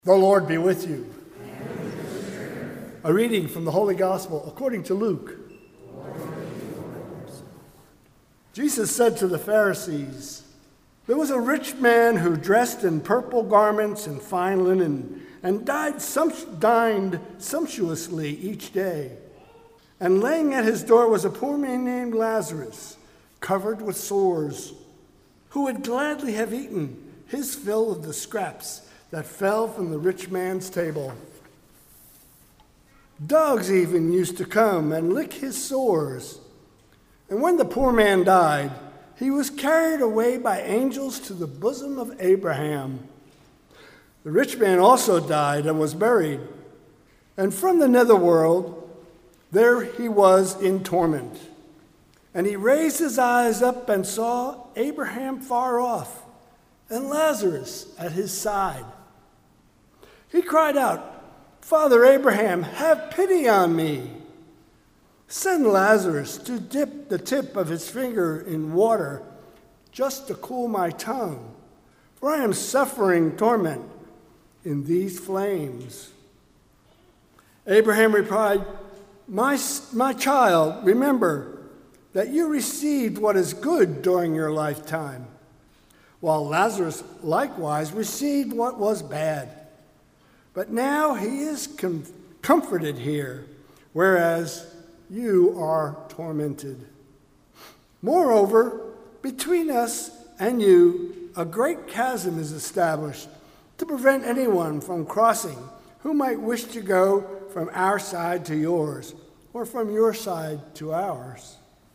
The Lord be with you. A reading from the Holy Gospel according to Luke. Jesus said to the Pharisees, "There was a rich man who dressed in purple garments and fine linen and dined sumptuously each day. And laying at his door was a poor man named Lazarus, covered with sores, who would gladly have eaten his fill of the scraps that fell from the rich man's table. Dogs even used to come and lick his sores. And when the poor man died, he was carried away by angels to the bosom of Abraham. The rich man also died and was buried. And from the netherworld, there he was in torment. And he raised his eyes up and saw Abraham far off and Lazarus at his side. He cried out, 'Father Abraham, have pity on me. Send Lazarus to dip the tip of his finger in water just to cool my tongue, for I am suffering torment in these flames.' Abraham replied, My child, remember that you received what is good during your lifetime, while Lazarus likewise received what was bad. But now he is comforted here, whereas you are tormented. Moreover, between us and you, a great chasm is established to prevent anyone from crossing who might wish to go from our side to yours, or from your side to ours."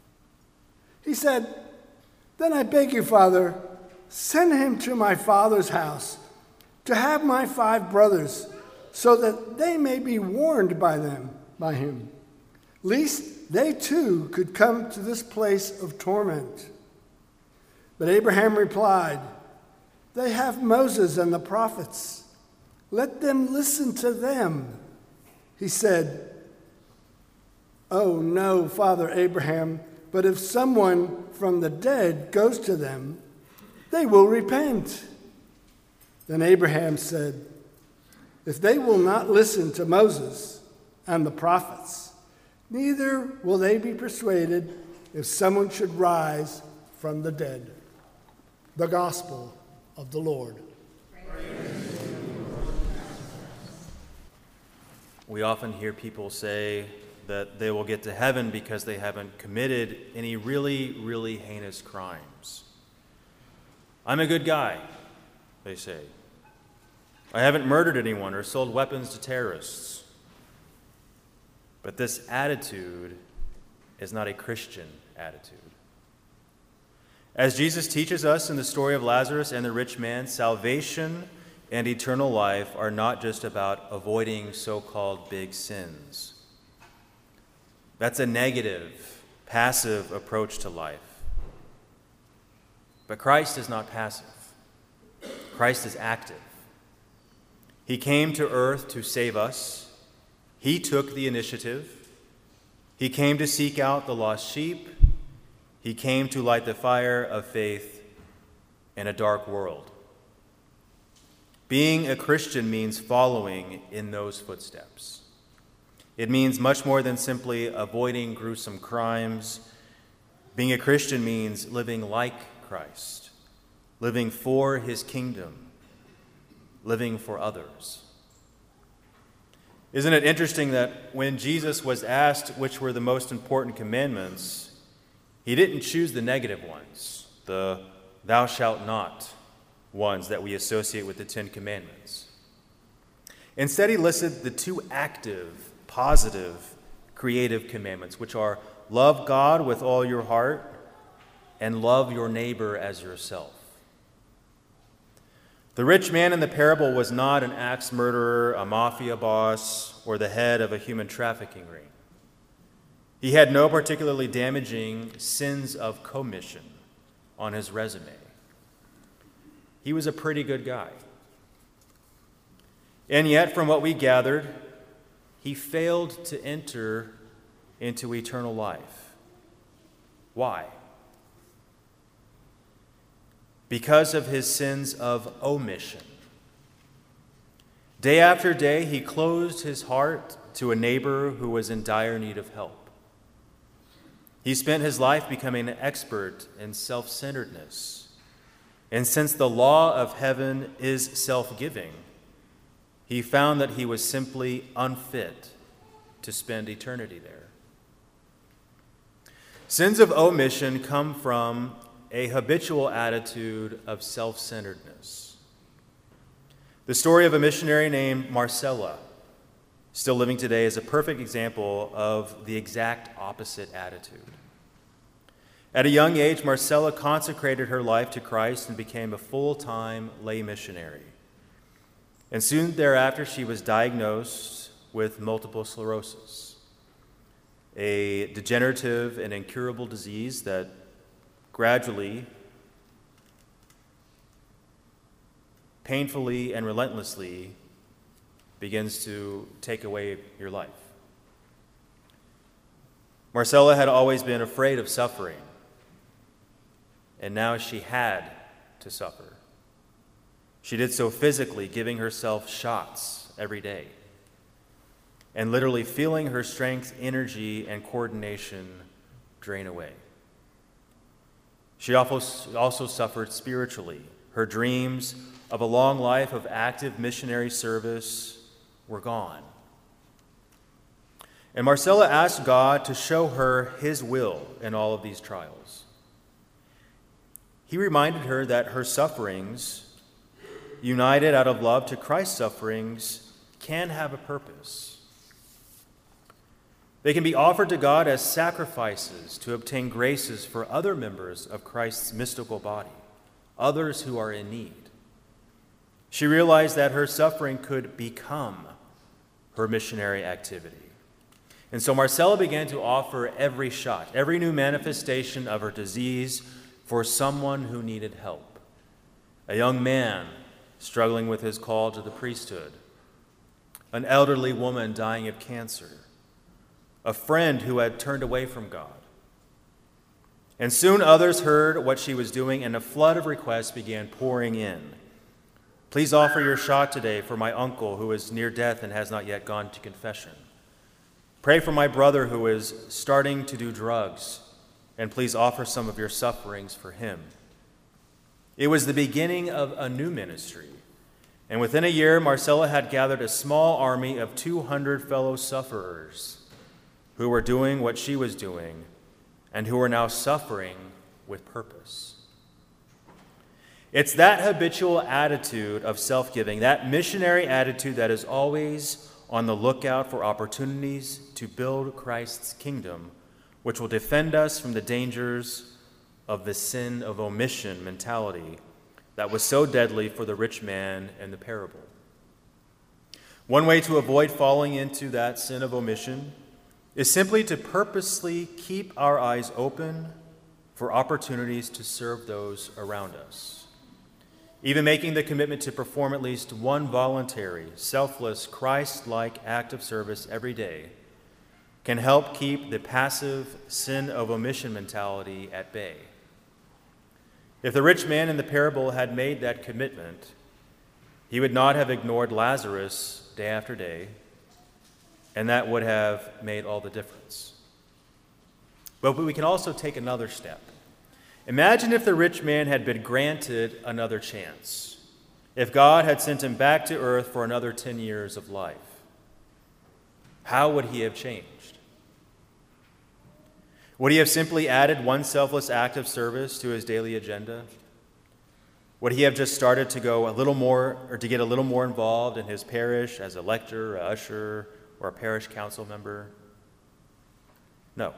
He said, "Then I beg you, Father, send him to my father's house, to have my 5 brothers, so that they may be warned by him, lest they too could come to this place of torment." But Abraham replied, "They have Moses and the prophets. Let them listen to them." He said, "Oh no, Father Abraham, but if someone from the dead goes to them, they will repent." Then Abraham said, "If they will not listen to Moses and the prophets, neither will they be persuaded if someone should rise from the dead." The Gospel of the Lord. We often hear people say that they will get to heaven because they haven't committed any really, really heinous crimes. "I'm a good guy," they say. "I haven't murdered anyone or sold weapons to terrorists." But this attitude is not a Christian attitude. As Jesus teaches us in the story of Lazarus and the rich man, salvation and eternal life are not just about avoiding so-called big sins. That's a negative, passive approach to life. But Christ is not passive. Christ is active. He came to earth to save us. He took the initiative. He came to seek out the lost sheep. He came to light the fire of faith in a dark world. Being a Christian means following in those footsteps. It means much more than simply avoiding gruesome crimes. Being a Christian means living like Christ, living for his kingdom, living for others. Isn't it interesting that when Jesus was asked which were the most important commandments, he didn't choose the negative ones, the "thou shalt not" ones that we associate with the 10 Commandments. Instead, he listed the 2 active, positive, creative commandments, which are love God with all your heart and love your neighbor as yourself. The rich man in the parable was not an axe murderer, a mafia boss, or the head of a human trafficking ring. He had no particularly damaging sins of commission on his resume. He was a pretty good guy. And yet, from what we gathered, he failed to enter into eternal life. Why? Because of his sins of omission. Day after day, he closed his heart to a neighbor who was in dire need of help. He spent his life becoming an expert in self-centeredness. And since the law of heaven is self-giving, he found that he was simply unfit to spend eternity there. Sins of omission come from a habitual attitude of self-centeredness. The story of a missionary named Marcella, still living today, is a perfect example of the exact opposite attitude. At a young age, Marcella consecrated her life to Christ and became a full-time lay missionary. And soon thereafter, she was diagnosed with multiple sclerosis, a degenerative and incurable disease that gradually, painfully, and relentlessly begins to take away your life. Marcella had always been afraid of suffering, and now she had to suffer. She did so physically, giving herself shots every day, and literally feeling her strength, energy, and coordination drain away. She also suffered spiritually. Her dreams of a long life of active missionary service were gone. And Marcella asked God to show her his will in all of these trials. He reminded her that her sufferings, united out of love to Christ's sufferings, can have a purpose. They can be offered to God as sacrifices to obtain graces for other members of Christ's mystical body, others who are in need. She realized that her suffering could become her missionary activity. And so Marcella began to offer every shot, every new manifestation of her disease for someone who needed help. A young man struggling with his call to the priesthood, an elderly woman dying of cancer, a friend who had turned away from God. And soon others heard what she was doing, and a flood of requests began pouring in. Please offer your shot today for my uncle who is near death and has not yet gone to confession. Pray for my brother who is starting to do drugs, and please offer some of your sufferings for him. It was the beginning of a new ministry, and within a year, Marcella had gathered a small army of 200 fellow sufferers who were doing what she was doing and who were now suffering with purpose. It's that habitual attitude of self-giving, that missionary attitude that is always on the lookout for opportunities to build Christ's kingdom, which will defend us from the dangers of the sin of omission mentality that was so deadly for the rich man in the parable. One way to avoid falling into that sin of omission is simply to purposely keep our eyes open for opportunities to serve those around us. Even making the commitment to perform at least one voluntary, selfless, Christ-like act of service every day can help keep the passive sin of omission mentality at bay. If the rich man in the parable had made that commitment, he would not have ignored Lazarus day after day, and that would have made all the difference. But we can also take another step. Imagine if the rich man had been granted another chance, if God had sent him back to earth for another 10 years of life. How would he have changed? Would he have simply added one selfless act of service to his daily agenda? Would he have just started to go a little more, or to get a little more involved in his parish as a lector, a usher, or a parish council member? No.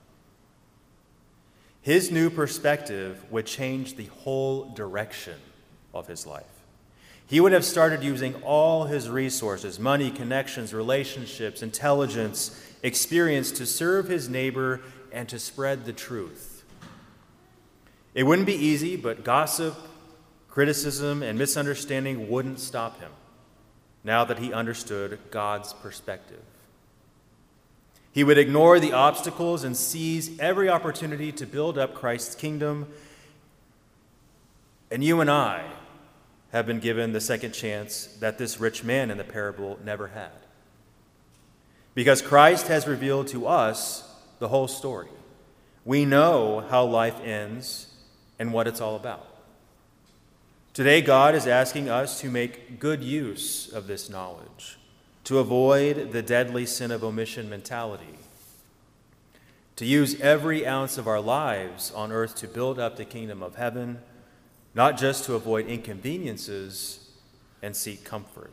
His new perspective would change the whole direction of his life. He would have started using all his resources, money, connections, relationships, intelligence, experience to serve his neighbor and to spread the truth. It wouldn't be easy, but gossip, criticism, and misunderstanding wouldn't stop him now that he understood God's perspective. He would ignore the obstacles and seize every opportunity to build up Christ's kingdom. And you and I have been given the second chance that this rich man in the parable never had. Because Christ has revealed to us the whole story. We know how life ends and what it's all about. Today, God is asking us to make good use of this knowledge, to avoid the deadly sin of omission mentality, to use every ounce of our lives on earth to build up the kingdom of heaven, not just to avoid inconveniences and seek comfort.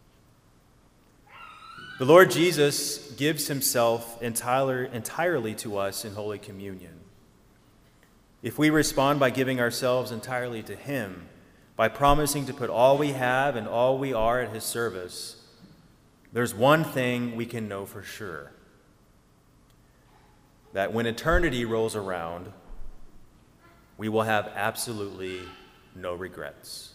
The Lord Jesus gives himself entirely to us in Holy Communion. If we respond by giving ourselves entirely to him, by promising to put all we have and all we are at his service, there's one thing we can know for sure: that when eternity rolls around, we will have absolutely no regrets.